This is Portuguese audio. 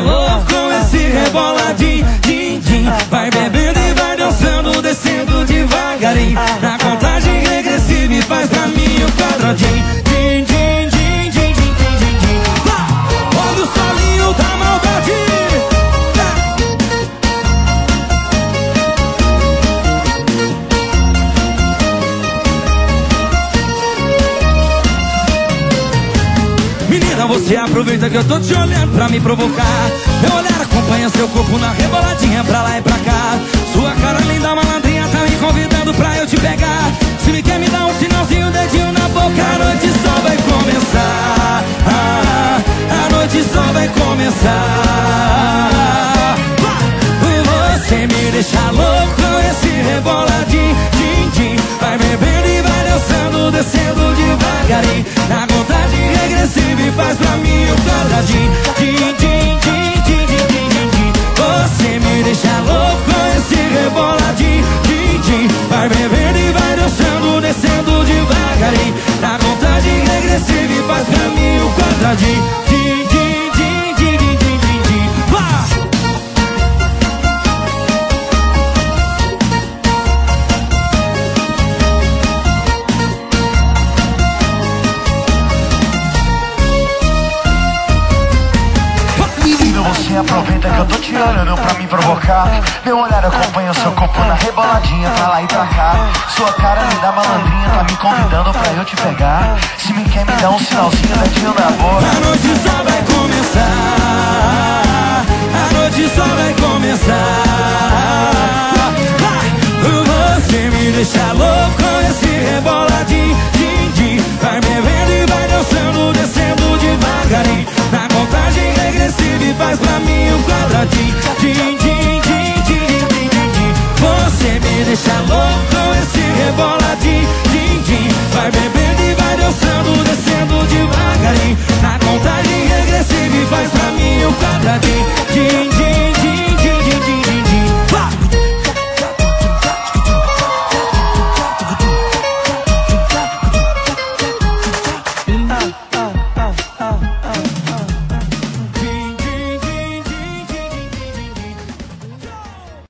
louco com esse reboladinho, din, din. Vai bebendo e vai dançando, descendo devagarinho. Na contagem regressiva e faz pra mim o quadradinho. Din, din, din, din, din, din, din, din. Olha o solinho da maldade. Menina, você aproveita que eu tô te olhando pra me provocar. Meu olhar acompanha seu corpo na reboladinha pra lá e pra cá. Sua cara linda, malandrinha, tá me convidando pra eu te pegar. Se me quer me dar um sinalzinho, dedinho na boca, a noite só vai começar. A noite só vai começar. Você me deixa louco com esse reboladinho, din, din. Vai bebendo e vai dançando, descendo devagarinho. Na contagem regressiva e faz pra mim o quadradinho. Din, din, din, din, din, din, din, din. Você me deixa louco com esse reboladinho, din, din. Vai bebendo e vai dançando, descendo devagarinho. Na contagem regressiva e faz pra mim o quadradinho. Din, din, din, din, din, din, din, din. Você aproveita que eu tô te olhando pra me provocar. Meu olhar acompanha o seu corpo na reboladinha pra lá e pra cá. Sua cara linda, malandrinha, tá me convidando pra eu te pegar. Se me quer me dar um sinalzinho, dedinho na boca. A noite só vai começar.